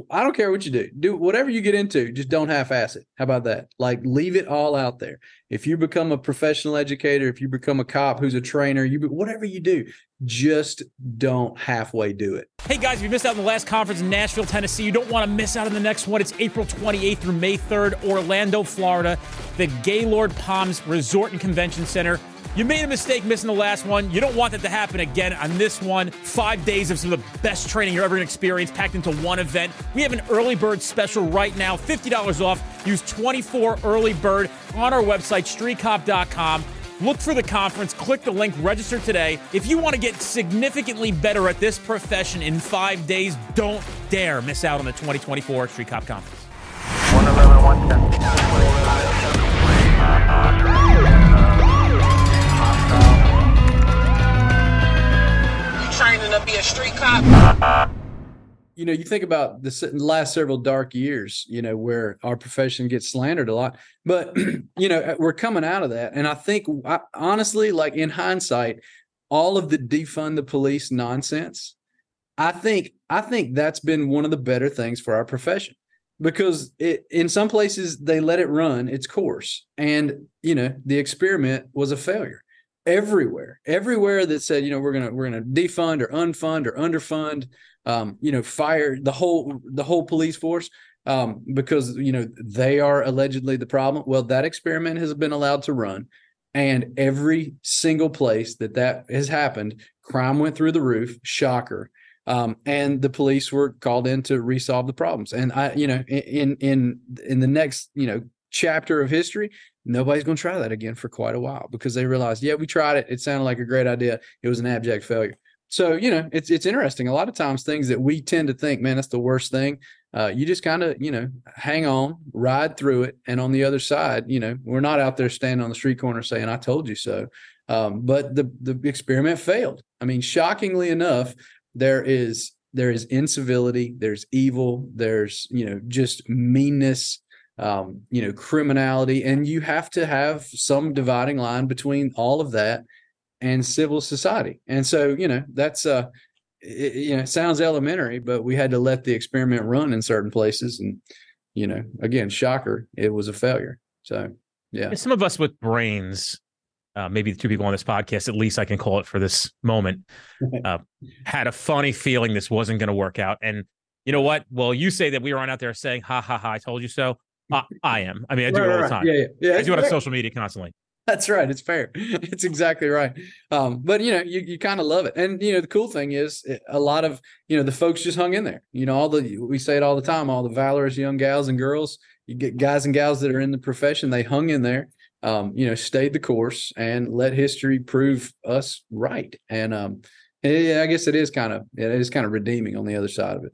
I don't care what you do. Do whatever you get into, just don't half-ass it. How about that? Like, leave it all out there. If you become a professional educator, if you become a cop who's a trainer, whatever you do, just don't halfway do it. Hey guys, if you missed out on the last conference in Nashville, Tennessee, you don't want to miss out on the next one. It's April 28th through May 3rd, Orlando, Florida, the Gaylord Palms Resort and Convention Center. You made a mistake missing the last one. You don't want that to happen again on this one. 5 days of some of the best training you're ever going to experience packed into one event. We have an early bird special right now, $50 off. Use 24 early bird on our website, streetcop.com. Look for the conference, click the link, register today. If you want to get significantly better at this profession in 5 days, don't dare miss out on the 2024 Street Cop Conference. 111, 110. Training to be a street cop. You know, you think about the last several dark years, you know, where our profession gets slandered a lot, but, you know, we're coming out of that. And I think, honestly, like in hindsight, all of the defund the police nonsense, I think that's been one of the better things for our profession, because in some places they let it run its course. And, you know, the experiment was a failure. Everywhere that said, you know, we're gonna defund or unfund or underfund, you know, fire the whole police force because, you know, they are allegedly the problem. Well, that experiment has been allowed to run, and every single place that has happened, crime went through the roof. Shocker. And the police were called in to resolve the problems. And you know, in the next, you know, chapter of history, nobody's going to try that again for quite a while, because they realized, yeah, we tried it. It sounded like a great idea. It was an abject failure. So, you know, it's interesting. A lot of times things that we tend to think, man, that's the worst thing. You just kind of, you know, hang on, ride through it. And on the other side, you know, we're not out there standing on the street corner saying, I told you so. But the experiment failed. I mean, shockingly enough, there is incivility, there's evil, there's, you know, just meanness, you know, criminality, and you have to have some dividing line between all of that and civil society. And so, you know, that's you know, it sounds elementary, but we had to let the experiment run in certain places, and, you know, again, shocker, it was a failure. So, yeah. Some of us with brains, maybe the two people on this podcast, at least I can call it for this moment, had a funny feeling this wasn't going to work out. And you know what? Well, you say that we aren't out there saying, ha, ha, ha, I told you so. I am. I mean, I do it all the time. Yeah. I do it on social media constantly. That's right. It's fair. It's exactly right. But, you know, you kind of love it. And, you know, the cool thing is a lot of, you know, the folks just hung in there. You know, we say it all the time, all the valorous young gals and girls, you get guys and gals that are in the profession, they hung in there, you know, stayed the course and let history prove us right. And yeah, I guess it is kind of redeeming on the other side of it.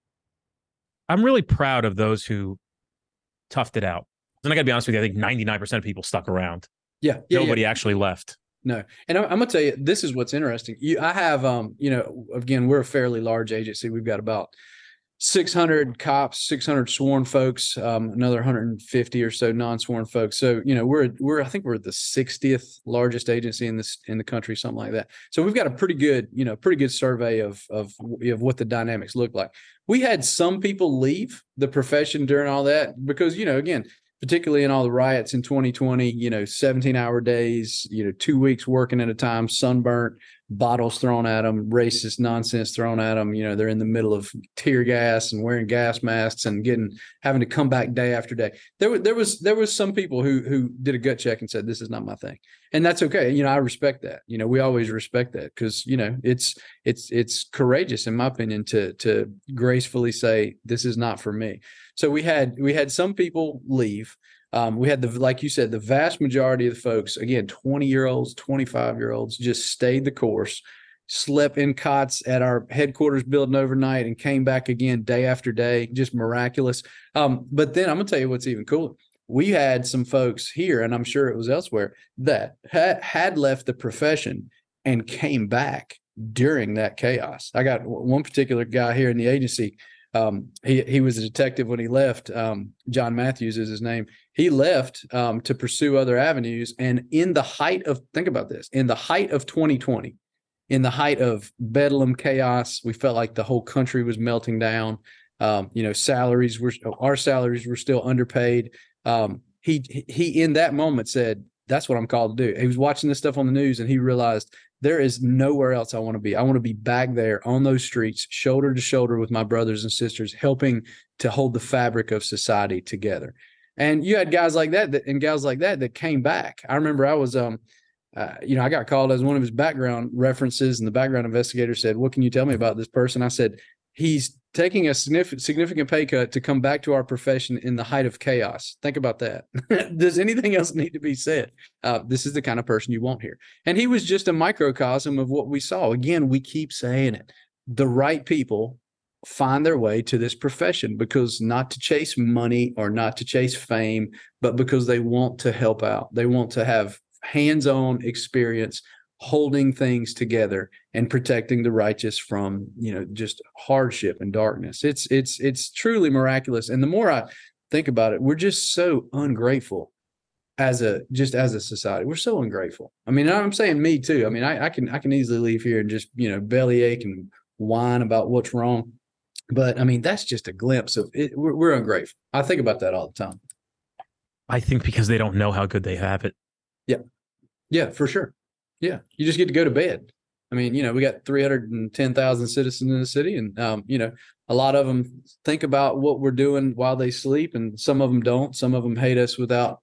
I'm really proud of those who toughed it out. And I got to be honest with you, I think 99% of people stuck around. Yeah. Nobody actually left. No. And I'm going to tell you, this is what's interesting. I have, you know, again, we're a fairly large agency. We've got about 600 cops, 600 sworn folks, another 150 or so non-sworn folks. So, you know, I think we're the 60th largest agency in the country, something like that. So we've got a pretty good survey of what the dynamics look like. We had some people leave the profession during all that because, you know, again, particularly in all the riots in 2020, you know, 17-hour days, you know, 2 weeks working at a time, sunburnt, bottles thrown at them, racist nonsense thrown at them. You know, they're in the middle of tear gas and wearing gas masks and having to come back day after day. There was some people who did a gut check and said, this is not my thing. And that's okay. You know, I respect that. You know, we always respect that because, you know, it's courageous, in my opinion, to gracefully say, this is not for me. So we had some people leave. We had like you said, the vast majority of the folks, again, 20-year-olds, 25-year-olds, just stayed the course, slept in cots at our headquarters building overnight and came back again day after day, just miraculous. But then I'm going to tell you what's even cooler. We had some folks here, and I'm sure it was elsewhere, that had left the profession and came back during that chaos. I got one particular guy here in the agency. He was a detective when he left. John Matthews is his name. He left to pursue other avenues. And in the height of 2020, in the height of bedlam chaos, we felt like the whole country was melting down. Our salaries were still underpaid. He in that moment said, that's what I'm called to do. He was watching this stuff on the news and he realized there is nowhere else I want to be. I want to be back there on those streets, shoulder to shoulder with my brothers and sisters, helping to hold the fabric of society together. And you had guys like that and gals like that came back. I remember I was, I got called as one of his background references, and the background investigator said, "What can you tell me about this person?" I said, "He's taking a significant pay cut to come back to our profession in the height of chaos." Think about that. Does anything else need to be said? This is the kind of person you want here. And he was just a microcosm of what we saw. Again, we keep saying it. The right people find their way to this profession because not to chase money or not to chase fame, but because they want to help out. They want to have hands-on experience holding things together and protecting the righteous from, just hardship and darkness. It's truly miraculous. And the more I think about it, we're just so ungrateful as a society. We're so ungrateful. I mean, I'm saying me too. I mean, I can easily leave here and just, bellyache and whine about what's wrong. But I mean, that's just a glimpse of it. We're ungrateful. I think about that all the time. I think because they don't know how good they have it. Yeah. Yeah, for sure. Yeah. You just get to go to bed. I mean, we got 310,000 citizens in the city, and, a lot of them think about what we're doing while they sleep, and some of them don't. Some of them hate us without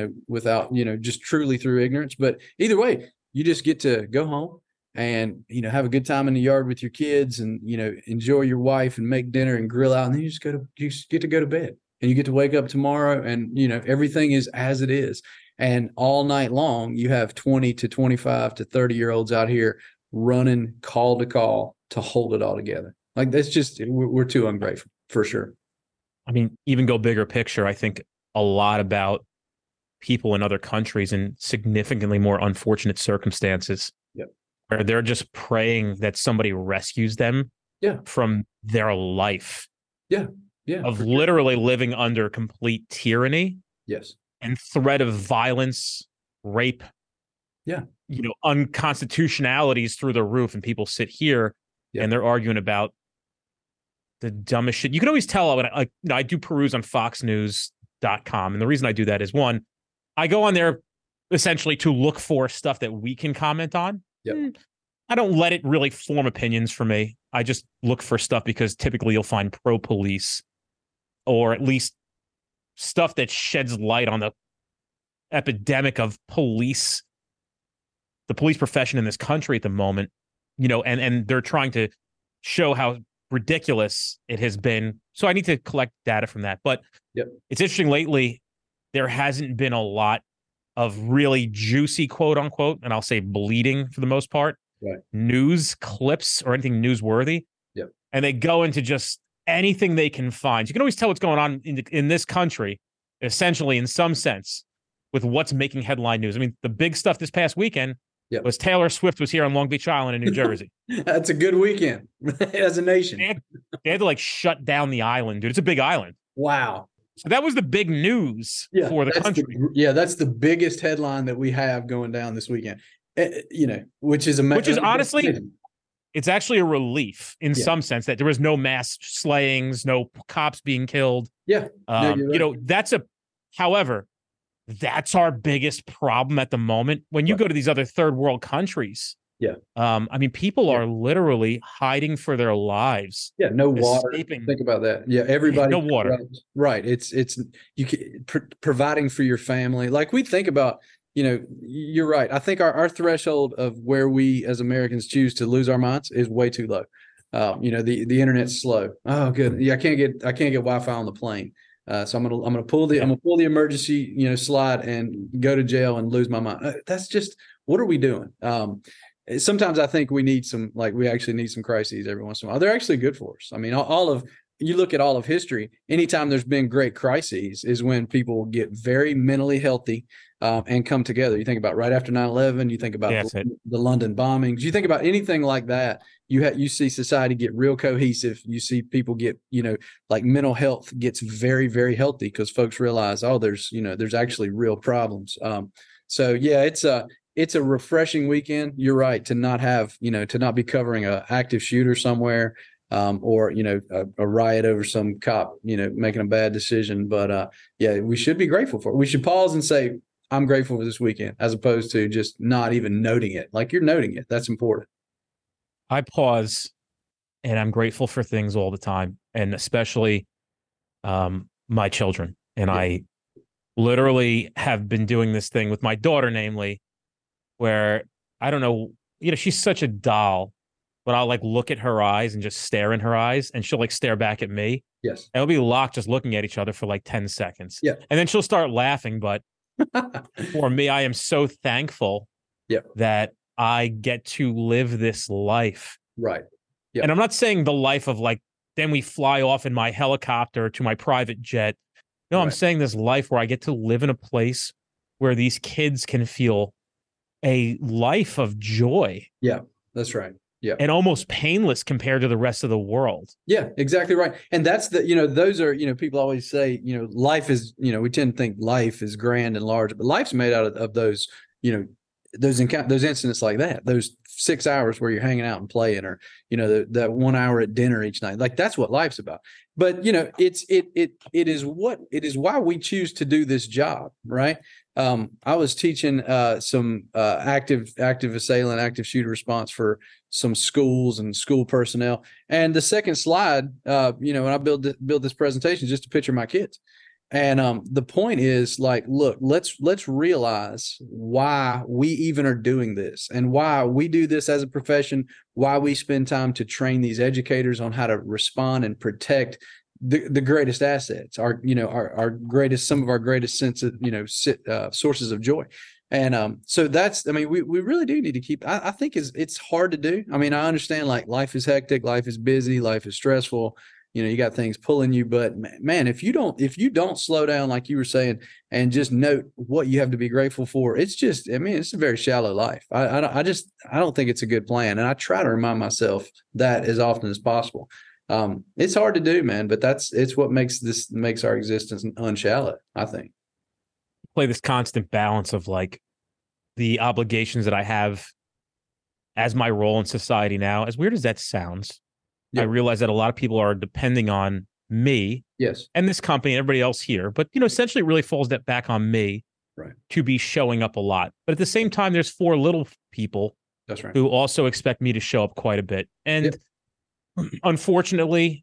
just truly through ignorance. But either way, you just get to go home and, have a good time in the yard with your kids and, enjoy your wife and make dinner and grill out. And then you just get to go to bed, and you get to wake up tomorrow and, everything is as it is. And all night long, you have 20 to 25 to 30-year-olds out here running call to call to hold it all together. Like, that's just, we're too ungrateful for sure. I mean, even go bigger picture, I think a lot about people in other countries in significantly more unfortunate circumstances. Yep. Where they're just praying that somebody rescues them from their life. Yeah. Yeah. Of literally living under complete tyranny. Yes. And threat of violence, rape. Yeah. Unconstitutionalities through the roof. And people sit here and they're arguing about the dumbest shit. You can always tell when I do peruse on foxnews.com. And the reason I do that is, one, I go on there essentially to look for stuff that we can comment on. Yep. I don't let it really form opinions for me. I just look for stuff because typically you'll find pro-police, or at least stuff that sheds light on the epidemic of the police profession in this country at the moment, and they're trying to show how ridiculous it has been. So I need to collect data from that. But It's interesting lately, there hasn't been a lot of really juicy, quote unquote, and I'll say bleeding for the most part, news clips or anything newsworthy. Yep. And they go into just anything they can find. You can always tell what's going on in this country, essentially, in some sense, with what's making headline news. I mean, the big stuff this past weekend was Taylor Swift was here on Long Beach Island in New Jersey. That's a good weekend as a nation. They had to shut down the island, dude. It's a big island. Wow. So that was the big news for the country. That's the biggest headline that we have going down this weekend. Which is honestly, it's actually a relief in some sense that there was no mass slayings, no cops being killed. Yeah. However, that's our biggest problem at the moment. When you go to these other third world countries, I mean, people are literally hiding for their lives. Yeah, no water. Think about that. Yeah, everybody. No water. Right. It's providing for your family. Like, we think about, you're right. I think our threshold of where we as Americans choose to lose our minds is way too low. The internet's slow. Oh, good. Yeah, I can't get Wi-Fi on the plane. So I'm gonna pull the emergency slide and go to jail and lose my mind. That's just, what are we doing? Sometimes I think we actually need some crises every once in a while. They're actually good for us. I mean, you look at all of history, anytime there's been great crises is when people get very mentally healthy and come together. You think about right after 9/11, you think about the London bombings, you think about anything like that. You see society get real cohesive. You see people get, mental health gets very, very healthy because folks realize, there's actually real problems. It's a refreshing weekend. You're right, to not have, to not be covering an active shooter somewhere. or, a riot over some cop, making a bad decision. But yeah, we should be grateful for it. We should pause and say, I'm grateful for this weekend, as opposed to just not even noting it. Like, you're noting it. That's important. I pause, and I'm grateful for things all the time, and especially my children. And I literally have been doing this thing with my daughter, namely, where I don't know, she's such a doll, but I'll like look at her eyes and just stare in her eyes, and she'll like stare back at me. Yes. And we'll be locked just looking at each other for like 10 seconds. Yeah. And then she'll start laughing. But for me, I am so thankful that I get to live this life. Right. Yep. And I'm not saying the life of like, then we fly off in my helicopter to my private jet. No, I'm saying this life where I get to live in a place where these kids can feel a life of joy. Yeah, that's right. Yeah. And almost painless compared to the rest of the world. Yeah, exactly right. And that's those are, people always say, life is, we tend to think life is grand and large, but life's made out of those, those incidents like that, those 6 hours where you're hanging out and playing, or, that 1 hour at dinner each night. Like, that's what life's about. But, it is why we choose to do this job. Right. I was teaching some active assailant, active shooter response for some schools and school personnel. And the second slide, when I build this presentation, just to picture my kids. And the point is, like, look, let's realize why we even are doing this, and why we do this as a profession, why we spend time to train these educators on how to respond and protect the greatest assets, our greatest, some of our greatest sense of, sources of joy. And so that's, we really do need to keep, I think it's hard to do. I understand, like, life is hectic, life is busy, life is stressful. You got things pulling you, but man, if you don't slow down, like you were saying, and just note what you have to be grateful for, it's just, it's a very shallow life. I don't think it's a good plan. And I try to remind myself that as often as possible. It's hard to do, man, but it's what makes our existence unshallow, I think. Play this constant balance of like the obligations that I have as my role in society now. As weird as that sounds, I realize that a lot of people are depending on me, and this company, and everybody else here. But essentially, it really falls that back on me, to be showing up a lot. But at the same time, there's 4 little people, who also expect me to show up quite a bit. And unfortunately,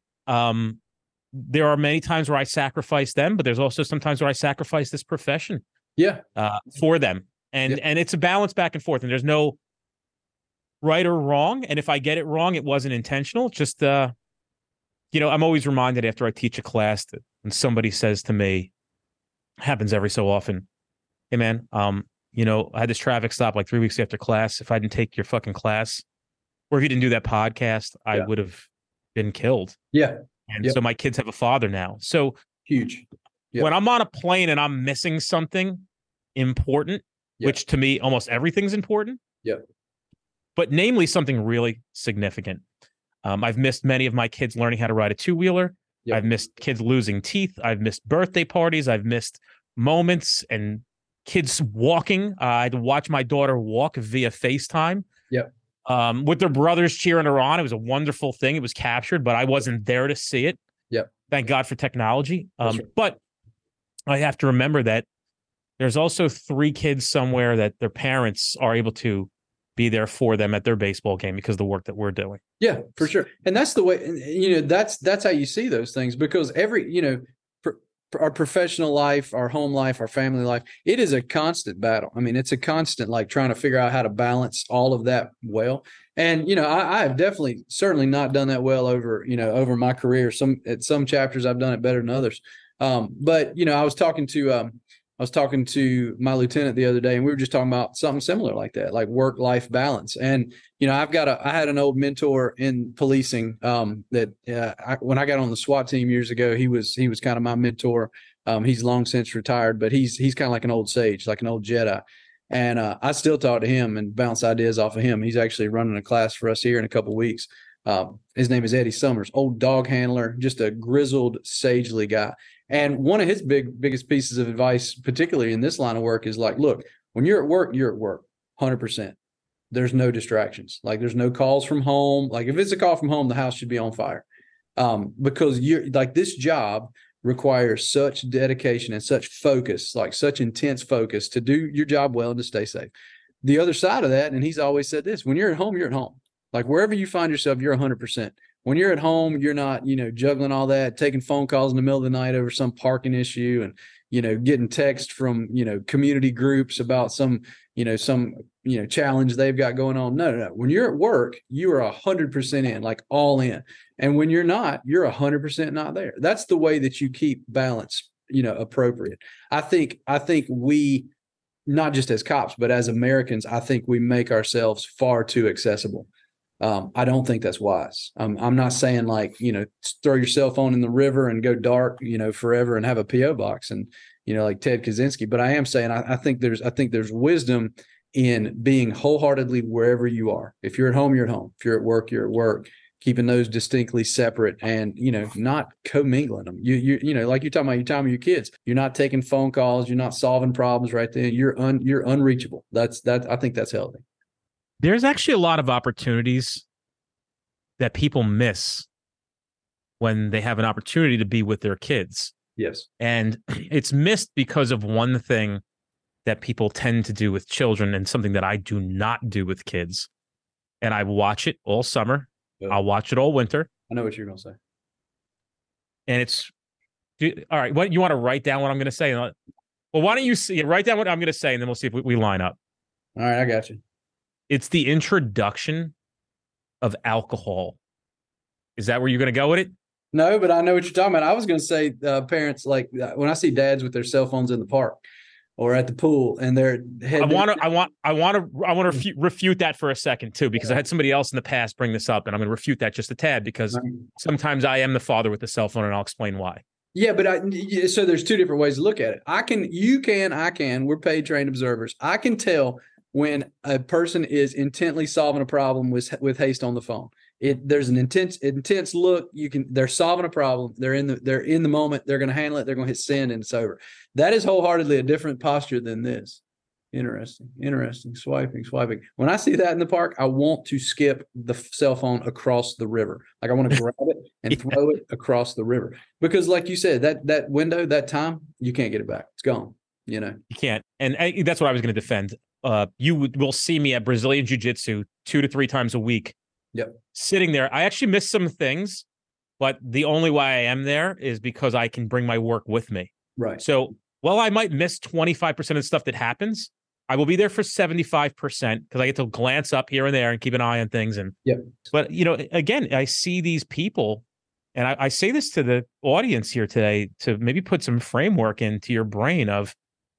there are many times where I sacrifice them, but there's also sometimes where I sacrifice this profession, for them. And it's a balance back and forth. And there's no right or wrong. And if I get it wrong, it wasn't intentional. Just, I'm always reminded after I teach a class that when somebody says to me, happens every so often, hey man, I had this traffic stop like 3 weeks after class. If I didn't take your fucking class, or if you didn't do that podcast, I would have been killed. Yeah. And so my kids have a father now. So huge. When I'm on a plane and I'm missing something important, which to me, almost everything's important. But namely something really significant. I've missed many of my kids learning how to ride a 2-wheeler. I've missed kids losing teeth. I've missed birthday parties. I've missed moments and kids walking. I had to watch my daughter walk via FaceTime. With their brothers cheering her on. It was a wonderful thing. It was captured, but I wasn't there to see it. Thank God for technology. But I have to remember that there's also 3 kids somewhere that their parents are able to be there for them at their baseball game because of the work that we're doing. Yeah, for sure. And that's the way, that's how you see those things, because our professional life, our home life, our family life, it is a constant battle. It's a constant, like, trying to figure out how to balance all of that well. And, I have certainly not done that well over my career. At some chapters I've done it better than others. But, I was talking to my lieutenant the other day, and we were just talking about something similar like that, like work-life balance. And, I had an old mentor in policing that when I got on the SWAT team years ago, he was kind of my mentor. He's long since retired, but he's kind of like an old sage, like an old Jedi. And I still talk to him and bounce ideas off of him. He's actually running a class for us here in a couple of weeks. His name is Eddie Summers, old dog handler, just a grizzled, sagely guy. And one of his biggest pieces of advice, particularly in this line of work, is like, look, when you're at work, 100%. there's no distractions. Like there's no calls from home. Like if it's a call from home, the house should be on fire. Because you're like, this job requires such dedication and such focus, like such intense focus to do your job well and to stay safe. The other side of that, and he's always said this, when you're at home, you're at home. Like wherever you find yourself, you're 100%. When you're at home, you're not, juggling all that, taking phone calls in the middle of the night over some parking issue and, getting text from, community groups about some challenge they've got going on. No. When you're at work, you are 100% in, like all in. And when you're not, you're 100% not there. That's the way that you keep balance, appropriate. I think we, not just as cops, but as Americans, I think we make ourselves far too accessible. I don't think that's wise. I'm not saying like, throw your cell phone in the river and go dark, forever and have a PO box and, like Ted Kaczynski. But I am saying, I think there's wisdom in being wholeheartedly wherever you are. If you're at home, you're at home. If you're at work, you're at work. Keeping those distinctly separate and, not commingling them. You like you're talking about your time with your kids. You're not taking phone calls. You're not solving problems right there. You're unreachable. I think that's healthy. There's actually a lot of opportunities that people miss when they have an opportunity to be with their kids. Yes. And it's missed because of one thing that people tend to do with children and something that I do not do with kids. And I watch it all summer. I'll watch it all winter. I know what you're going to say. And it's all right. What you want to write down what I'm going to say? Well, why don't you write down what I'm going to say and then we'll see if we line up. All right. I got you. It's the introduction of alcohol. Is that where you're going to go with it? No, but I know what you're talking about. I was going to say parents, like when I see dads with their cell phones in the park or at the pool and they're I want to refute that for a second too, because I had somebody else in the past bring this up and I'm going to refute that just a tad because sometimes I am the father with the cell phone and I'll explain why. Yeah, but so there's two different ways to look at it. I can, we're paid trained observers. I can tell when a person is intently solving a problem with haste on the phone. There's an intense look. They're solving a problem. They're in the moment. They're going to handle it. They're going to hit send and it's over. That is wholeheartedly a different posture than this. Interesting. Swiping. When I see that in the park, I want to skip the cell phone across the river. Like I want to grab it and throw it across the river because like you said, that window, that time, you can't get it back. It's gone. You can't. And that's what I was going to defend. You will see me at Brazilian Jiu-Jitsu 2 to 3 times a week. Yep. Sitting there. I actually miss some things, but the only way I am there is because I can bring my work with me. Right. So while I might miss 25% of the stuff that happens, I will be there for 75% because I get to glance up here and there and keep an eye on things. But again, I see these people, and I say this to the audience here today to maybe put some framework into your brain of,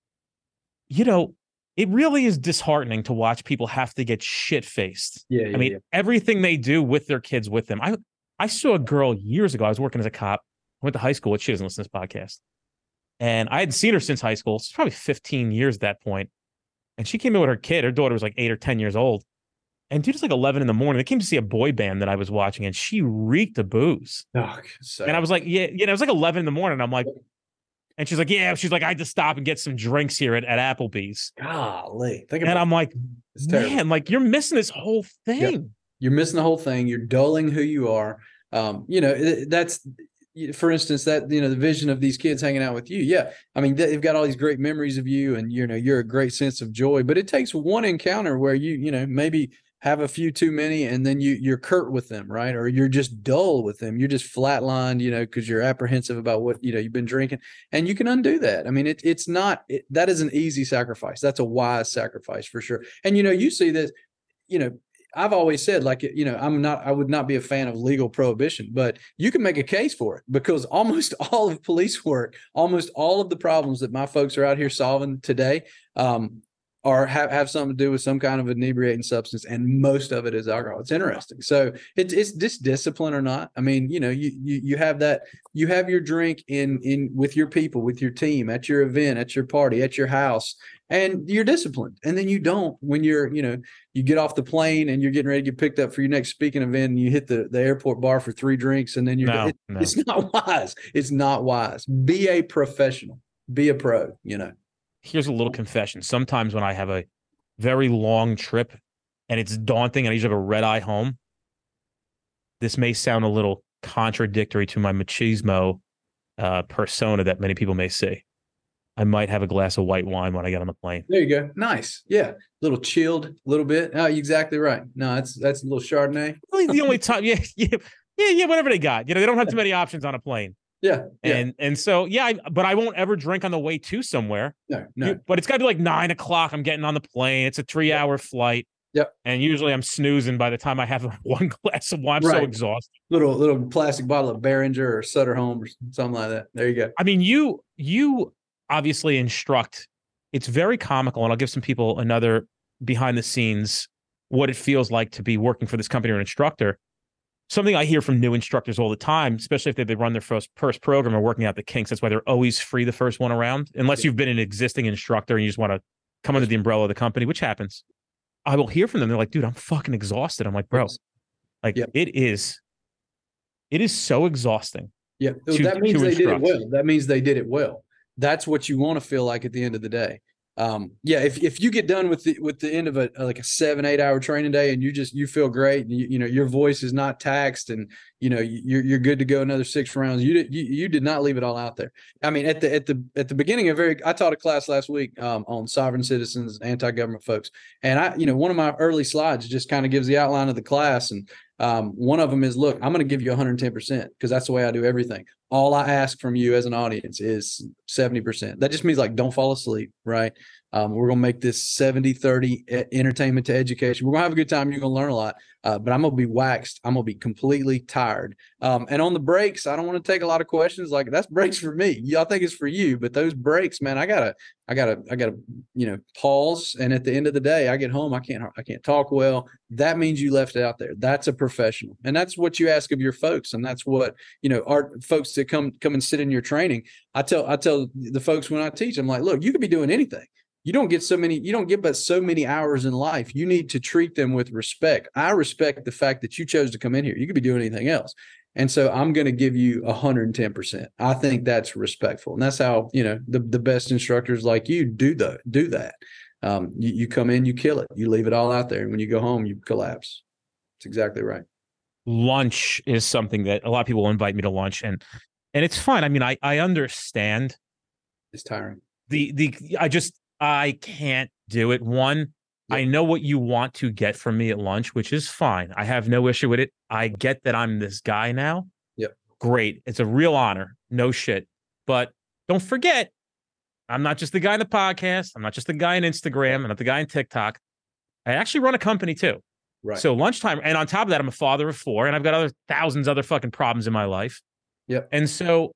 it really is disheartening to watch people have to get shit-faced. I mean, everything they do with their kids with them. I saw a girl years ago. I was working as a cop. I went to high school, which she doesn't listen to this podcast. And I hadn't seen her since high school. It's probably 15 years at that point. And she came in with her kid. Her daughter was like 8 or 10 years old. And dude, it's like 11 in the morning. They came to see a boy band that I was watching, and she reeked of booze. Oh, and I was like, it was like 11 in the morning. I'm like, and she's like, I had to stop and get some drinks here at Applebee's. Golly. I'm like, man, like you're missing this whole thing. Yep. You're missing the whole thing. You're dulling who you are. That's, for instance, that, the vision of these kids hanging out with you. Yeah. I mean, they've got all these great memories of you and, you're a great sense of joy, but it takes one encounter where you maybe have a few too many and then you're curt with them, right? Or you're just dull with them. You're just flatlined, because you're apprehensive about what, you've been drinking, and you can undo that. I mean, that is an easy sacrifice. That's a wise sacrifice for sure. And, you see this, I've always said, like, I would not be a fan of legal prohibition, but you can make a case for it because almost all of police work, almost all of the problems that my folks are out here solving today, have something to do with some kind of inebriating substance, and most of it is alcohol. It's interesting. So it's just discipline or not. I mean, you have that. You have your drink in with your people, with your team, at your event, at your party, at your house, and you're disciplined. And then you don't when you're you get off the plane and you're getting ready to get picked up for your next speaking event, and you hit the airport bar for 3 drinks, and then it's not wise. It's not wise. Be a professional. Be a pro. Here's a little confession. Sometimes when I have a very long trip and it's daunting and I usually have a red eye home, this may sound a little contradictory to my machismo persona that many people may see. I might have a glass of white wine when I get on the plane. There you go. Nice. Yeah. A little chilled, a little bit. Oh, you're exactly right. No, that's a little Chardonnay. Really the only time, yeah, whatever they got. They don't have too many options on a plane. Yeah. And so, but I won't ever drink on the way to somewhere. No. But it's got to be like 9 o'clock. I'm getting on the plane. It's a 3-hour flight. Yep. And usually I'm snoozing by the time I have one glass of wine. I'm so exhausted. Little plastic bottle of Behringer or Sutter Home or something like that. There you go. I mean, you obviously instruct. It's very comical, and I'll give some people another behind the scenes what it feels like to be working for this company or an instructor. Something I hear from new instructors all the time, especially if they run their first program or working out the kinks. That's why they're always free the first one around, unless you've been an existing instructor and you just want to come under the umbrella of the company, which happens. I will hear from them. They're like, dude, I'm fucking exhausted. I'm like, bro, it is so exhausting. Yeah. That means they did it well. That means they did it well. That's what you want to feel like at the end of the day. If you get done with the end of a 7-8 hour training day and you feel great, and your voice is not taxed, and you're good to go another 6 rounds. You did not leave it all out there. I mean, at the beginning I taught a class last week on sovereign citizens, anti-government folks, and one of my early slides just kind of gives the outline of the class, and one of them is, look, I'm going to give you 110% because that's the way I do everything. All I ask from you as an audience is 70%. That just means don't fall asleep, right? We're going to make this 70-30 entertainment to education. We're going to have a good time. You're going to learn a lot, but I'm going to be waxed. I'm going to be completely tired. And on the breaks, I don't want to take a lot of questions. That's breaks for me. Y'all think it's for you, but those breaks, man, I gotta, pause. And at the end of the day, I get home, I can't talk well. That means you left it out there. That's a professional. And that's what you ask of your folks. And that's what, our folks that come and sit in your training. I tell the folks when I teach, I'm like, look, you could be doing anything. You don't get but so many hours in life. You need to treat them with respect. I respect the fact that you chose to come in here. You could be doing anything else. And so I'm going to give you 110%. I think that's respectful. And that's how, the best instructors like you do that. You come in, you kill it, you leave it all out there. And when you go home, you collapse. That's exactly right. Lunch is something that a lot of people invite me to lunch, and it's fine. I mean, I understand. It's tiring. I can't do it. One, I know what you want to get from me at lunch, which is fine. I have no issue with it. I get that I'm this guy now. Yep. Great. It's a real honor. No shit. But don't forget, I'm not just the guy in the podcast. I'm not just the guy on Instagram. I'm not the guy on TikTok. I actually run a company too. Right. So lunchtime, and on top of that, I'm a father of 4, and I've got thousands other fucking problems in my life. Yep. And so,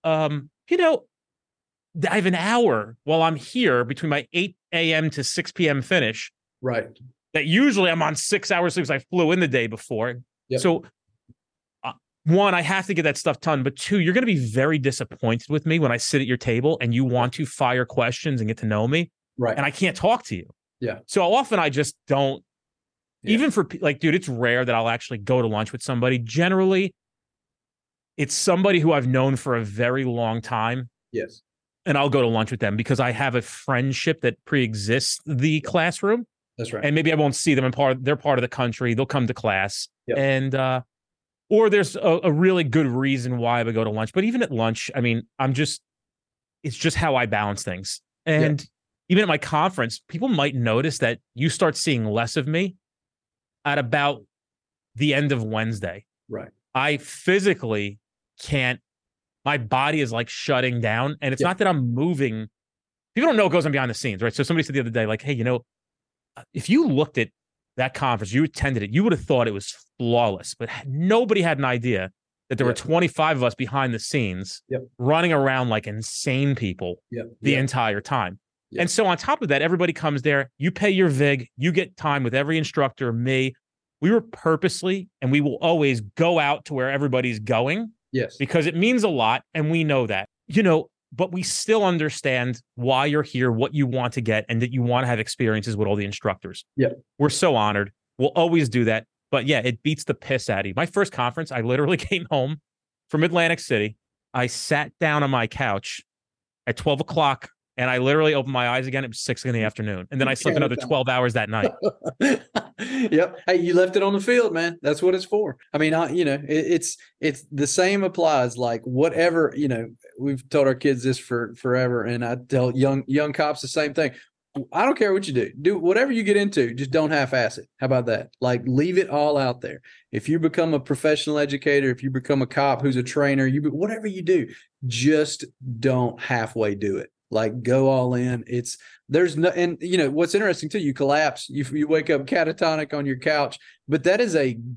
I have an hour while I'm here between my 8 a.m. to 6 p.m. finish. Right. That usually I'm on 6 hours sleep because I flew in the day before. Yep. So, one, I have to get that stuff done. But 2, you're going to be very disappointed with me when I sit at your table and you want to fire questions and get to know me. Right. And I can't talk to you. Yeah. So often I just don't. Yeah. Even for dude, it's rare that I'll actually go to lunch with somebody. Generally, it's somebody who I've known for a very long time. Yes. And I'll go to lunch with them because I have a friendship that pre-exists the classroom. That's right. And maybe I won't see them they're part of the country. They'll come to class. Yep. And or there's a really good reason why I would go to lunch. But even at lunch, I mean, it's just how I balance things. And even at my conference, people might notice that you start seeing less of me at about the end of Wednesday. Right. I physically can't. My body is shutting down, and it's not that I'm moving. People don't know what goes on behind the scenes, right? So somebody said the other day, hey, if you looked at that conference, you attended it, you would have thought it was flawless, but nobody had an idea that there were 25 of us behind the scenes running around like insane people the entire time. Yep. And so on top of that, everybody comes there, you pay your VIG, you get time with every instructor, me. We were purposely, and we will always go out to where everybody's going. Yes. Because it means a lot, and we know that. But we still understand why you're here, what you want to get, and that you want to have experiences with all the instructors. Yeah. We're so honored. We'll always do that. But yeah, it beats the piss out of you. My first conference, I literally came home from Atlantic City. I sat down on my couch at 12 o'clock, and I literally opened my eyes again. It was 6 in the afternoon. And then I slept another 12 hours that night. Yep. Hey, you left it on the field, man. That's what it's for. I mean, it's the same applies. Like whatever, we've told our kids this for forever, and I tell young cops the same thing. I don't care what you do. Do whatever you get into, just don't half-ass it. How about that? Like leave it all out there. If you become a professional educator, if you become a cop who's a trainer, whatever you do, just don't halfway do it. Like go all in. There's no, and what's interesting too, you collapse, you wake up catatonic on your couch, but that's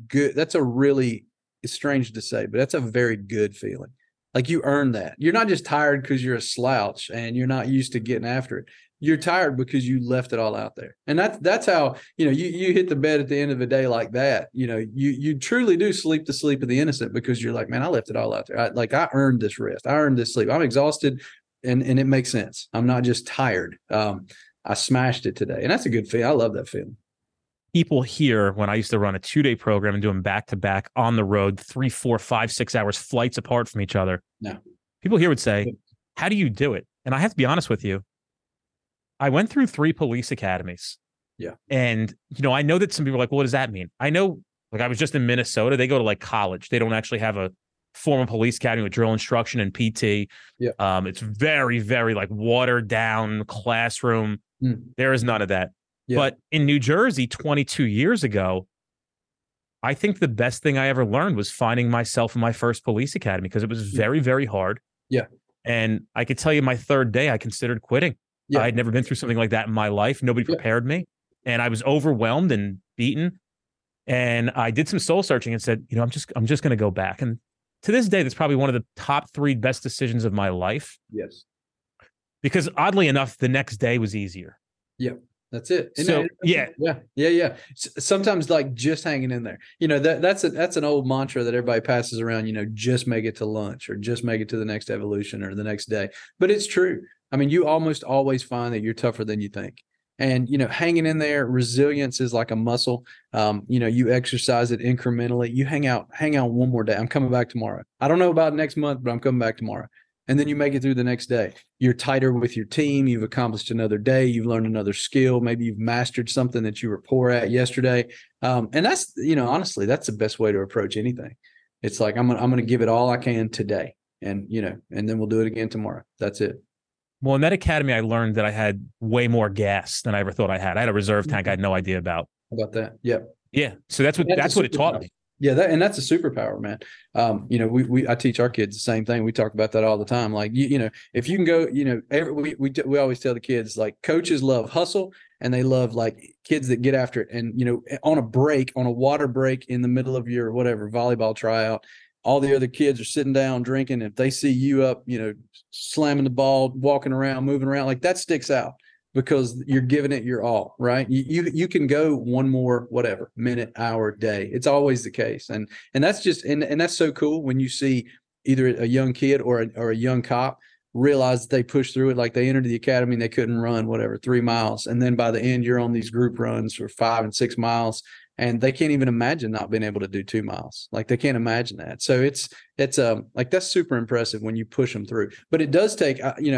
a really, it's strange to say, but that's a very good feeling. Like you earn that. You're not just tired because you're a slouch and you're not used to getting after it. You're tired because you left it all out there. And that's how, you hit the bed at the end of the day like that. You truly do sleep the sleep of the innocent because you're like, man, I left it all out there. I earned this rest. I earned this sleep. I'm exhausted. And it makes sense. I'm not just tired. I smashed it today. And that's a good feeling. I love that feeling. People here, when I used to run a 2-day program and do them back to back on the road, 3, 4, 5, 6 hours flights apart from each other. No. People here would say, how do you do it? And I have to be honest with you. I went through 3 police academies. Yeah. And, I know that some people are like, well, what does that mean? I know, like I was just in Minnesota. They go to like college. They don't actually have a formal police academy with drill instruction and PT. Yeah. It's very, very like watered down classroom. There is none of that. Yeah. But in New Jersey 22 years ago, I think the best thing I ever learned was finding myself in my first police academy because it was very, very hard. Yeah. And I could tell you my 3rd day, I considered quitting. Yeah. I'd never been through something like that in my life. Nobody prepared me. And I was overwhelmed and beaten. And I did some soul searching and said, I'm just going to go back. And to this day, that's probably one of the top 3 best decisions of my life. Yes. Because oddly enough, the next day was easier. Yeah, that's it. So, yeah. Sometimes like just hanging in there, that's an old mantra that everybody passes around, just make it to lunch or just make it to the next evolution or the next day. But it's true. I mean, you almost always find that you're tougher than you think. And, hanging in there, resilience is like a muscle. You exercise it incrementally. You hang out one more day. I'm coming back tomorrow. I don't know about next month, but I'm coming back tomorrow. And then you make it through the next day. You're tighter with your team. You've accomplished another day. You've learned another skill. Maybe you've mastered something that you were poor at yesterday. And that's, honestly, that's the best way to approach anything. It's like, I'm going to give it all I can today. And, and then we'll do it again tomorrow. That's it. Well, in that academy, I learned that I had way more gas than I ever thought I had. I had a reserve tank I had no idea about. How about that? Yep. Yeah. So that's what it taught me. Yeah, that's a superpower, man. I teach our kids the same thing. We talk about that all the time. Like if you can go, we always tell the kids like coaches love hustle and they love like kids that get after it. And on a water break in the middle of your whatever volleyball tryout, all the other kids are sitting down drinking. If they see you up, slamming the ball, walking around, moving around, like that sticks out because you're giving it your all, right? You can go one more, whatever, minute, hour, day. It's always the case. And that's just, and that's so cool when you see either a young kid or a young cop realize that they pushed through it. Like they entered the academy and they couldn't run, 3 miles. And then by the end, you're on these group runs for 5 and 6 miles. And they can't even imagine not being able to do 2 miles. Like they can't imagine that. So it's like, that's super impressive when you push them through, but it does take,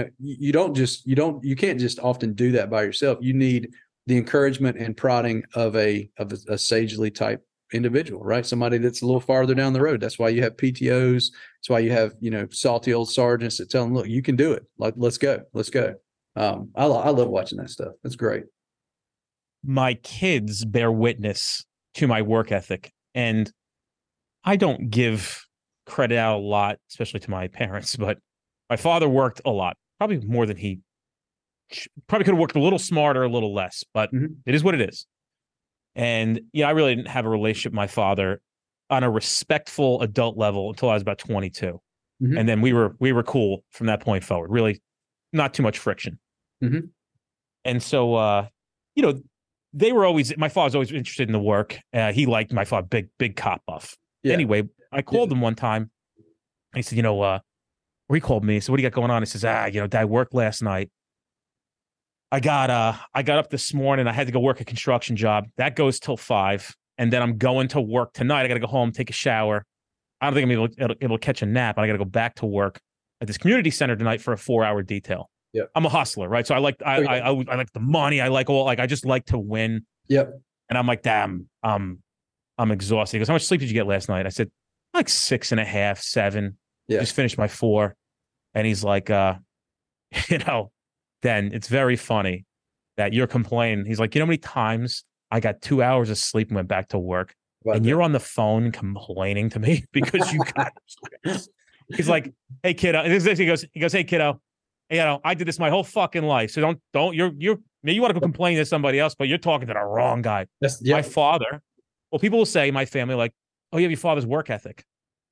you can't just often do that by yourself. You need the encouragement and prodding of a sagely type individual, right? Somebody that's a little farther down the road. That's why you have PTOs. That's why you have, salty old sergeants that tell them, look, you can do it. Like, let's go. I love watching that stuff. That's great. My kids bear witness to my work ethic, and I don't give credit out a lot, especially to my parents, but my father worked a lot, probably more than he probably could have worked a little smarter, a little less, but It is what it is. And I really didn't have a relationship with my father on a respectful adult level until I was about 22. And then we were cool from that point forward, really not too much friction. And so, they were always, my father was always interested in the work. He liked my father, big cop buff. Yeah. Anyway, I called him one time. He said, or he called me. He said, what do you got going on? He says, Dad, worked last night. I got up this morning. I had to go work a construction job. That goes till 5. And then I'm going to work tonight. I got to go home, take a shower. I don't think I'm able to catch a nap. I got to go back to work at this community center tonight for a 4-hour detail. Yep. I'm a hustler, right? So I like the money. I just like to win. Yep. And I'm like, damn, I'm exhausted. He goes, how much sleep did you get last night? I said, like 6.5, 7. Yeah. Just finished my 4. And he's like, then it's very funny that you're complaining. He's like, you know how many times I got 2 hours of sleep and went back to work, and you're on the phone complaining to me because you got. He's like, hey kiddo. He goes, hey kiddo. I did this my whole fucking life. So don't you want to go complain to somebody else, but you're talking to the wrong guy. My father. Well, people will say my family like, oh, you have your father's work ethic.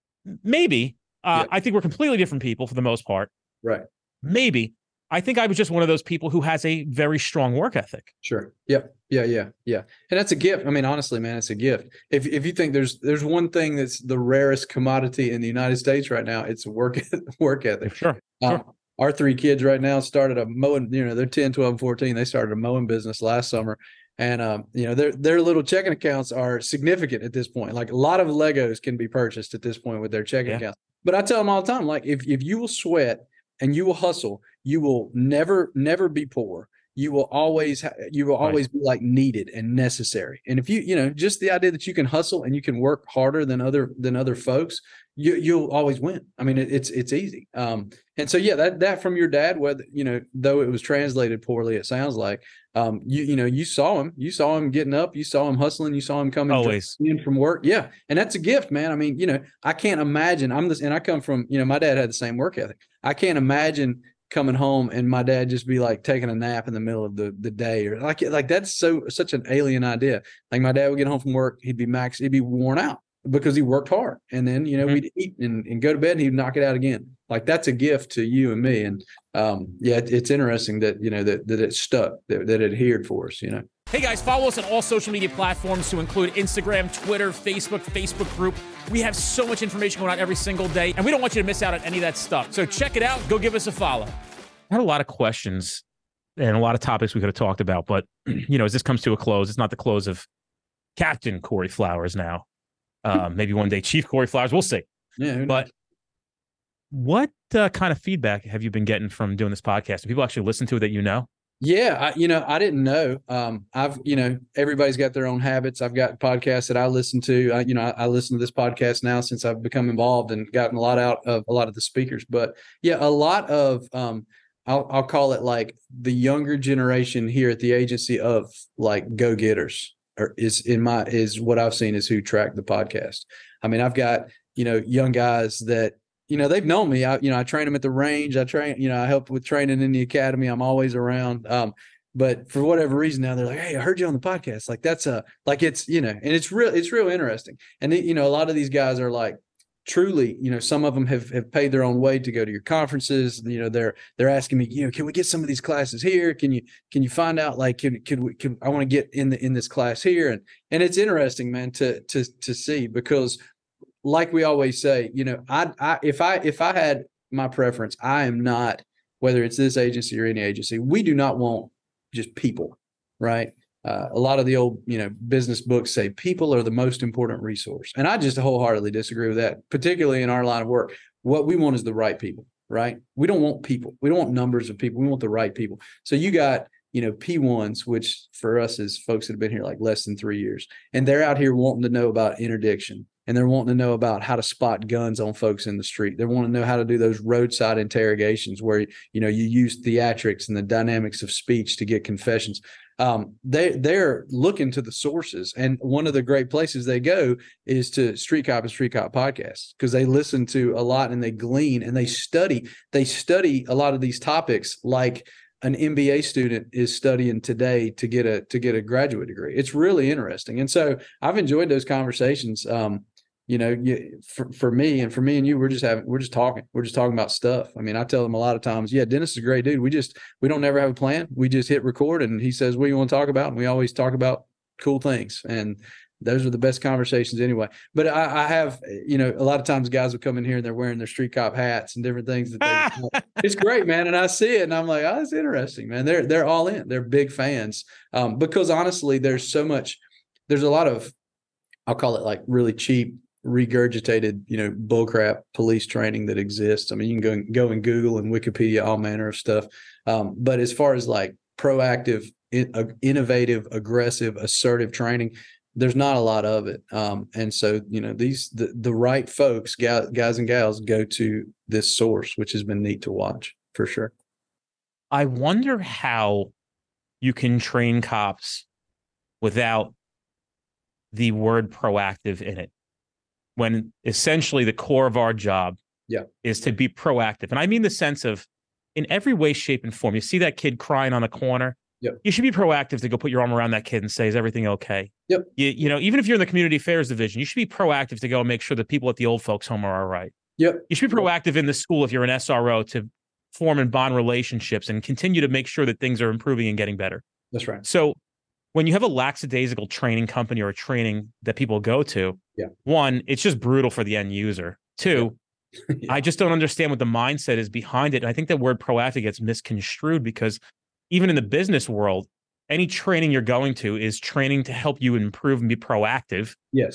Maybe. I think we're completely different people for the most part. Right. Maybe. I think I was just one of those people who has a very strong work ethic. Sure. Yep. Yeah. And that's a gift. I mean, honestly, man, it's a gift. If you think there's one thing that's the rarest commodity in the United States right now, it's work ethic. Sure. Our 3 kids right now started a mowing, they're 10, 12, and 14. They started a mowing business last summer. And, their little checking accounts are significant at this point. Like a lot of Legos can be purchased at this point with their checking accounts. But I tell them all the time, like if you will sweat and you will hustle, you will never be poor. You will always be like needed and necessary. And if just the idea that you can hustle and you can work harder than other folks, you'll always win. I mean, it's easy. And so, that from your dad, whether, though it was translated poorly, it sounds like, you saw him getting up, you saw him hustling, you saw him coming always in from work. Yeah. And that's a gift, man. I mean, I can't imagine and I come from, my dad had the same work ethic. I can't imagine coming home and my dad just be like taking a nap in the middle of the day, or like that's such an alien idea. Like my dad would get home from work, he'd be worn out because he worked hard, and then we'd eat and go to bed and he'd knock it out again. Like that's a gift to you and me. And it's interesting that that it stuck, that it adhered for us. Hey guys, follow us on all social media platforms to include Instagram, Twitter, Facebook group. We have so much information going on every single day, and we don't want you to miss out on any of that stuff. So check it out. Go give us a follow. I had a lot of questions and a lot of topics we could have talked about, but as this comes to a close, it's not the close of Captain Corey Flowers now. Maybe one day Chief Corey Flowers. We'll see. Yeah. But what kind of feedback have you been getting from doing this podcast? Do people actually listen to it that you know? Yeah, I didn't know. I've, everybody's got their own habits. I've got podcasts that I listen to. I listen to this podcast now since I've become involved and gotten a lot out of a lot of the speakers. But yeah, a lot of, I'll call it like the younger generation here at the agency of like go-getters is what I've seen is who track the podcast. I mean, I've got, young guys that, they've known me. I train them at the range. I help with training in the academy. I'm always around. But for whatever reason now they're like, hey, I heard you on the podcast. Like that's and it's real interesting. And a lot of these guys are like, truly, some of them have paid their own way to go to your conferences. They're asking me, can we get some of these classes here? Can you find out, like, can I want to get in this class here? And it's interesting, man, to see, because like we always say, if I had my preference, I am not, whether it's this agency or any agency, we do not want just people, right? A lot of the old, business books say people are the most important resource. And I just wholeheartedly disagree with that, particularly in our line of work. What we want is the right people, right? We don't want people. We don't want numbers of people. We want the right people. So you got, P1s, which for us is folks that have been here like less than 3 years, and they're out here wanting to know about interdiction. And they're wanting to know about how to spot guns on folks in the street. They want to know how to do those roadside interrogations where, you use theatrics and the dynamics of speech to get confessions. They're looking to the sources. And one of the great places they go is to Street Cop and Street Cop podcasts, because they listen to a lot and they glean and they study a lot of these topics like an MBA student is studying today to get a graduate degree. It's really interesting. And so I've enjoyed those conversations. For me and you, we're just talking about stuff. I mean, I tell them a lot of times, yeah, Dennis is a great dude. We don't never have a plan. We just hit record and he says, what do you want to talk about? And we always talk about cool things. And those are the best conversations anyway. But I have, a lot of times guys will come in here and they're wearing their street cop hats and different things that it's great, man. And I see it and I'm like, oh, that's interesting, man. They're all in. They're big fans. Because honestly, there's a lot of, I'll call it like really cheap, regurgitated, bullcrap police training that exists. I mean, you can go and Google and Wikipedia all manner of stuff. But as far as like proactive, innovative, aggressive, assertive training. There's not a lot of it. And so, the right folks, guys and gals, go to this source, which has been neat to watch for sure. I wonder how you can train cops without the word proactive in it, when essentially the core of our job is to be proactive. And I mean the sense of, in every way, shape, and form. You see that kid crying on the corner, you should be proactive to go put your arm around that kid and say, is everything okay? Even if you're in the community affairs division, you should be proactive to go and make sure that people at the old folks home are all right. You should be proactive in the school if you're an SRO to form and bond relationships and continue to make sure that things are improving and getting better. That's right. So when you have a lackadaisical training company or a training that people go to, one, it's just brutal for the end user. Two, I just don't understand what the mindset is behind it. And I think that word proactive gets misconstrued, because even in the business world, any training you're going to is training to help you improve and be proactive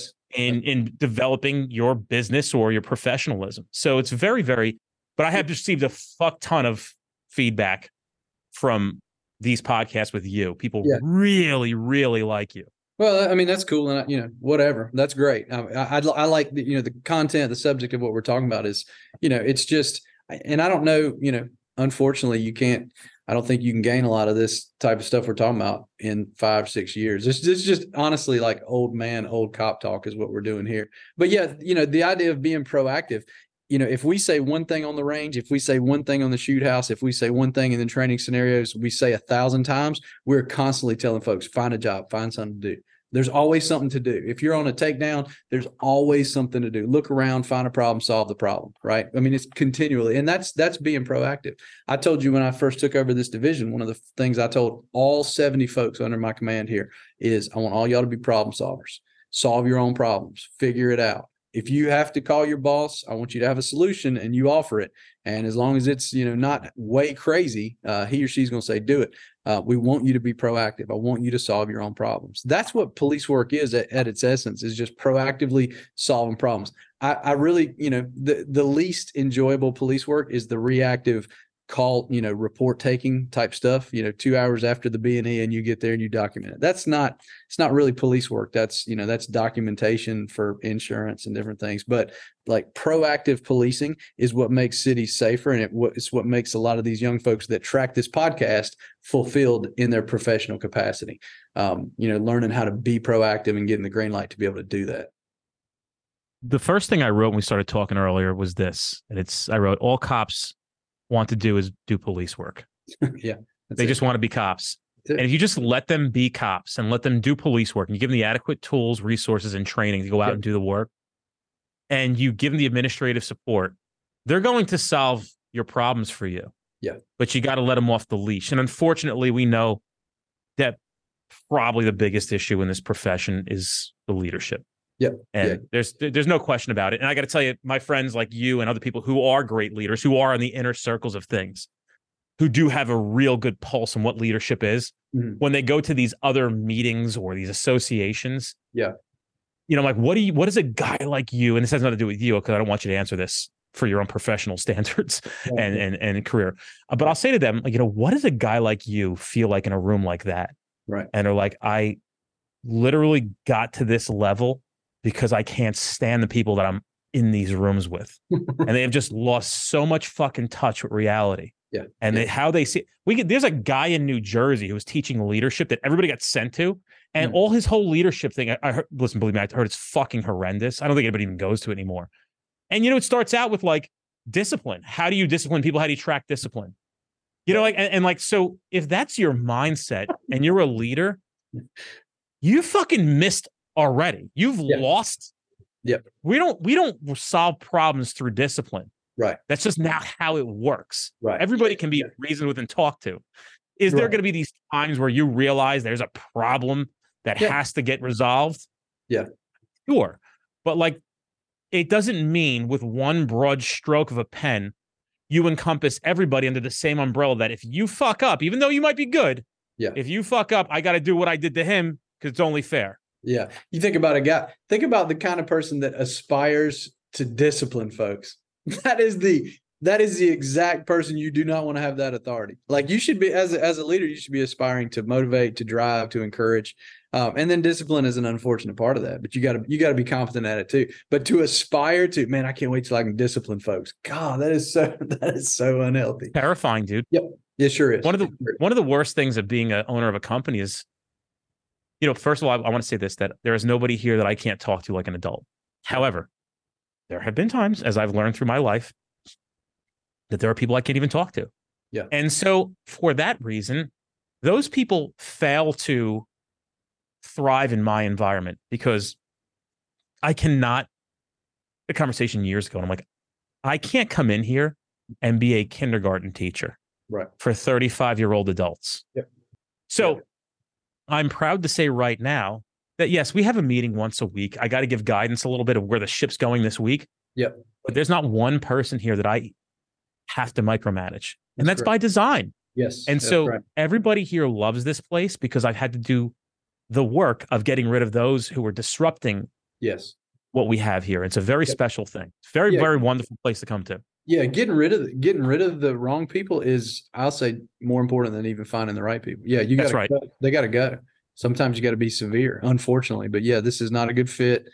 in developing your business or your professionalism. So it's very, very, but I have received a fuck ton of feedback from these podcasts with you. People really, really like you. Well, I mean, that's cool. And, whatever, that's great. I like the content, the subject of what we're talking about is, it's just, and I don't know, unfortunately I don't think you can gain a lot of this type of stuff we're talking about in 5-6 years. It's just honestly like old cop talk is what we're doing here. But the idea of being proactive, if we say one thing on the range, if we say one thing on the shoot house, if we say one thing in the training scenarios, we say 1,000 times, we're constantly telling folks, find a job, find something to do. There's always something to do. If you're on a takedown, there's always something to do. Look around, find a problem, solve the problem, right? I mean, it's continually, and that's being proactive. I told you when I first took over this division, one of the things I told all 70 folks under my command here is, I want all y'all to be problem solvers. Solve your own problems, figure it out. If you have to call your boss, I want you to have a solution and you offer it. And as long as it's, not way crazy, he or she's going to say, do it. We want you to be proactive. I want you to solve your own problems. That's what police work is at its essence, is just proactively solving problems. I really, the least enjoyable police work is the reactive call, report taking type stuff, 2 hours after the B&E and you get there and you document it. It's not really police work. That's documentation for insurance and different things. But like proactive policing is what makes cities safer. And it's what makes a lot of these young folks that track this podcast fulfilled in their professional capacity. Learning how to be proactive and getting the green light to be able to do that. The first thing I wrote when we started talking earlier was this, and I wrote, all cops want to do is do police work. They just want to be cops. And if you just let them be cops and let them do police work, and you give them the adequate tools, resources, and training to go out and do the work, and you give them the administrative support, they're going to solve your problems for you. But you got to let them off the leash. And unfortunately, we know that probably the biggest issue in this profession is the leadership. There's no question about it. And I got to tell you, my friends like you and other people who are great leaders, who are in the inner circles of things, who do have a real good pulse on what leadership is, when they go to these other meetings or these associations, like, what does a guy like you, and this has nothing to do with you, because I don't want you to answer this for your own professional standards and career. But I'll say to them, like, what does a guy like you feel like in a room like that? Right. And they're like, I literally got to this level because I can't stand the people that I'm in these rooms with. And they have just lost so much fucking touch with reality. And how they see it. There's a guy in New Jersey who was teaching leadership that everybody got sent to. And all his whole leadership thing, I heard, listen, believe me, I heard it's fucking horrendous. I don't think anybody even goes to it anymore. And, it starts out with like discipline. How do you discipline people? How do you track discipline? So if that's your mindset and you're a leader, you fucking missed already. You've lost. We don't solve problems through discipline. Right. That's just not how it works. Right. Everybody can be reasoned with and talked to. Is there going to be these times where you realize there's a problem that has to get resolved? Sure. But like, it doesn't mean with one broad stroke of a pen, you encompass everybody under the same umbrella, that if you fuck up, even though you might be good, if you fuck up, I got to do what I did to him because it's only fair. You think about think about the kind of person that aspires to discipline folks. That is the that is the exact person you do not want to have that authority. Like you should be as a leader, you should be aspiring to motivate, to drive, to encourage. And then discipline is an unfortunate part of that, but you got to be competent at it too. But to aspire to, man, I can't wait till I can discipline folks. God, that is so unhealthy. Terrifying, dude. Yep, it sure is. One of the worst things of being an owner of a company is, first of all, I want to say this, that there is nobody here that I can't talk to like an adult. However, there have been times, as I've learned through my life, that there are people I can't even talk to. Yeah. And so for that reason, those people fail to thrive in my environment because I cannot, a conversation years ago, and I'm like, I can't come in here and be a kindergarten teacher for 35-year-old adults. Yep. So I'm proud to say right now that, yes, we have a meeting once a week. I got to give guidance a little bit of where the ship's going this week. Yep. But there's not one person here that I have to micromanage. And that's correct. by design. Yes. And so everybody here loves this place because I've had to do the work of getting rid of those who are disrupting what we have here. It's a very special thing. It's very, very wonderful place to come to. Yeah, getting rid of the wrong people is, I'll say, more important than even finding the right people. Yeah, That's right. They got to go. Sometimes you got to be severe, unfortunately. But yeah, this is not a good fit.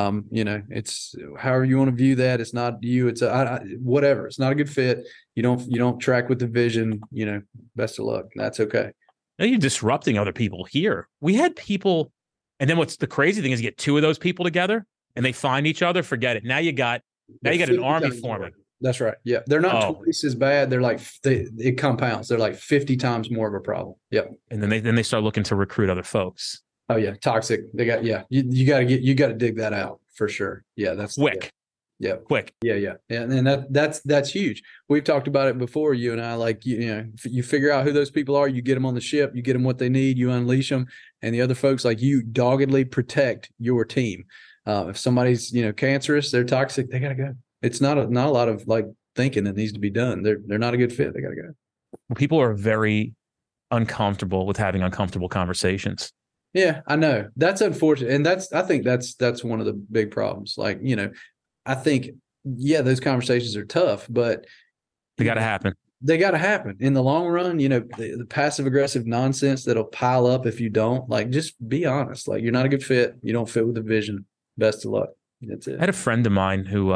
It's however you want to view that. It's not you. It's whatever. It's not a good fit. You don't track with the vision. Best of luck. That's okay. Now you're disrupting other people here. We had people, and then what's the crazy thing is you get two of those people together and they find each other. Forget it. Now you got an army forming. That's right. Yeah, they're not twice as bad. They're like it compounds. They're like 50 times more of a problem. Yep. And then they start looking to recruit other folks. Oh yeah, toxic. They got You got to dig that out for sure. Yeah, that's quick. Yeah, quick. Yeah, and that's huge. We've talked about it before, you and I. Like you figure out who those people are. You get them on the ship. You get them what they need. You unleash them, and the other folks, like you, doggedly protect your team. If somebody's cancerous, they're toxic, they gotta go. It's not a lot of like thinking that needs to be done. They're not a good fit. They gotta go. Well, people are very uncomfortable with having uncomfortable conversations. Yeah, I know. That's unfortunate. And I think that's one of the big problems. Like, I think, those conversations are tough, but they got to happen. They got to happen in the long run. The passive aggressive nonsense that'll pile up if you don't, like, just be honest. Like, you're not a good fit. You don't fit with the vision. Best of luck. That's it. I had a friend of mine who,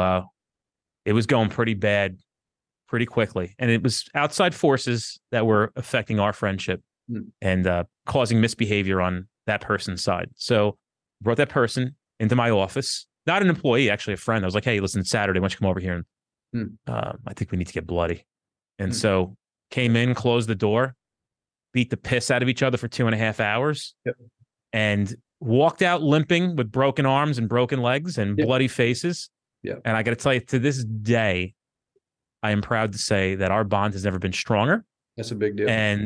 it was going pretty bad pretty quickly. And it was outside forces that were affecting our friendship and causing misbehavior on that person's side. So brought that person into my office, not an employee, actually a friend. I was like, hey, listen, it's Saturday. Why don't you come over here? And I think we need to get bloody. And so came in, closed the door, beat the piss out of each other for 2.5 hours and walked out limping with broken arms and broken legs and bloody faces. Yeah. And I got to tell you, to this day, I am proud to say that our bond has never been stronger. That's a big deal. And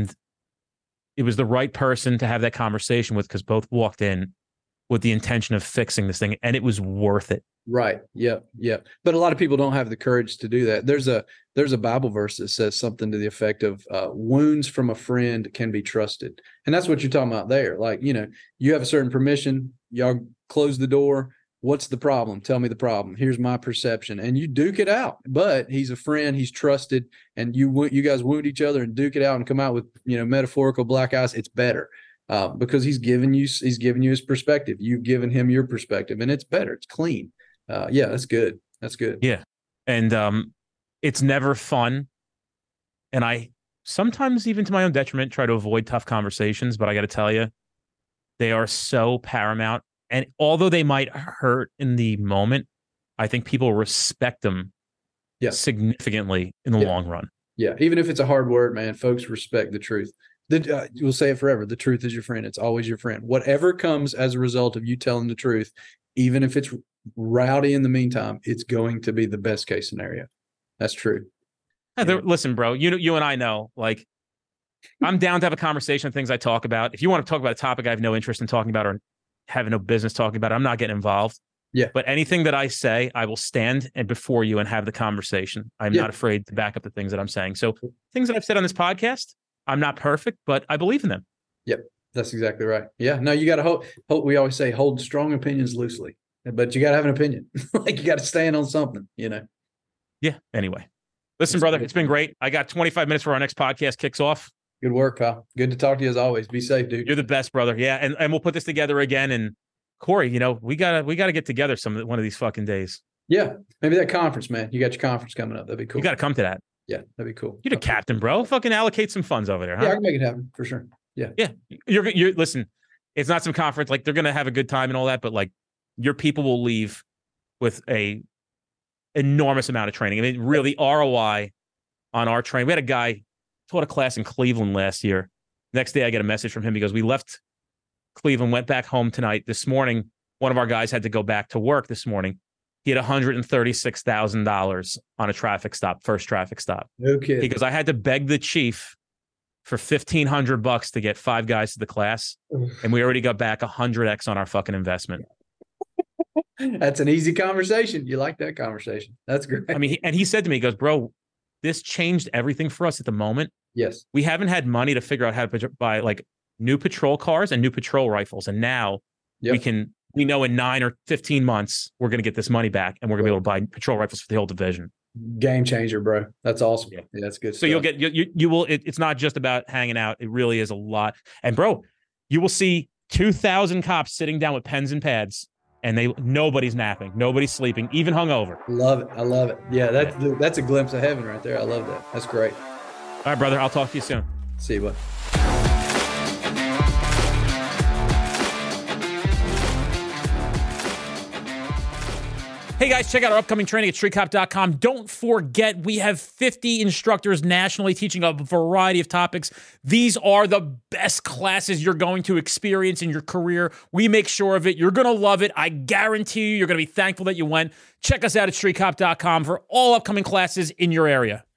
it was the right person to have that conversation with because both walked in with the intention of fixing this thing, and it was worth it. Right. Yeah. But a lot of people don't have the courage to do that. There's a Bible verse that says something to the effect of wounds from a friend can be trusted. And that's what you're talking about there. Like, you have a certain permission, y'all close the door. What's the problem? Tell me the problem. Here's my perception. And you duke it out. But he's a friend. He's trusted. And you guys wound each other and duke it out and come out with, metaphorical black eyes. It's better because he's given you his perspective. You've given him your perspective. And it's better. It's clean. That's good. That's good. Yeah. And it's never fun. And I sometimes, even to my own detriment, try to avoid tough conversations. But I got to tell you, they are so paramount. And although they might hurt in the moment, I think people respect them significantly in the long run. Yeah. Even if it's a hard word, man, folks respect the truth. We'll say it forever. The truth is your friend. It's always your friend. Whatever comes as a result of you telling the truth, even if it's rowdy in the meantime, it's going to be the best case scenario. That's true. Listen, bro, you and I know, like, I'm down to have a conversation on things I talk about. If you want to talk about a topic I have no interest in talking about or having no business talking about it, I'm not getting involved. Yeah. But anything that I say, I will stand before you and have the conversation. I'm not afraid to back up the things that I'm saying. So things that I've said on this podcast, I'm not perfect, but I believe in them. Yep. That's exactly right. Yeah. No, you got to hold. We always say hold strong opinions loosely, but you got to have an opinion. Like you got to stand on something, Yeah. Anyway. Listen, brother, it's been great. I got 25 minutes before our next podcast kicks off. Good work, pal. Good to talk to you as always. Be safe, dude. You're the best, brother. Yeah, and we'll put this together again. And Corey, we gotta get together one of these fucking days. Yeah, maybe that conference, man. You got your conference coming up. That'd be cool. You got to come to that. Yeah, that'd be cool. You're the captain, bro. Fucking allocate some funds over there, huh? Yeah, I can make it happen for sure. Yeah. Yeah. You're listen, it's not some conference. Like, they're going to have a good time and all that, but like, your people will leave with a enormous amount of training. I mean, really ROI on our training. We had a guy taught a class in Cleveland last year. Next day I get a message from him because we left Cleveland, went back home tonight. This morning, one of our guys had to go back to work this morning. He had $136,000 on a traffic stop, first traffic stop. No kidding. Because I had to beg the chief for $1,500 to get 5 guys to the class, and we already got back 100x on our fucking investment. That's an easy conversation. You like that conversation? That's great. I mean, and he said to me, he goes, bro, this changed everything for us at the moment. Yes. We haven't had money to figure out how to buy like new patrol cars and new patrol rifles, and now we know in 9 or 15 months we're going to get this money back, and we're going to be able to buy patrol rifles for the whole division. Game changer, bro. That's awesome. Yeah, that's good. So you'll get you will. It's not just about hanging out. It really is a lot. And bro, you will see 2,000 cops sitting down with pens and pads, and nobody's napping, nobody's sleeping, even hungover. Love it. I love it. Yeah, that's a glimpse of heaven right there. I love that. That's great. All right, brother. I'll talk to you soon. See you, bud. Hey guys, check out our upcoming training at streetcop.com. Don't forget, we have 50 instructors nationally teaching a variety of topics. These are the best classes you're going to experience in your career. We make sure of it. You're going to love it. I guarantee you're going to be thankful that you went. Check us out at streetcop.com for all upcoming classes in your area.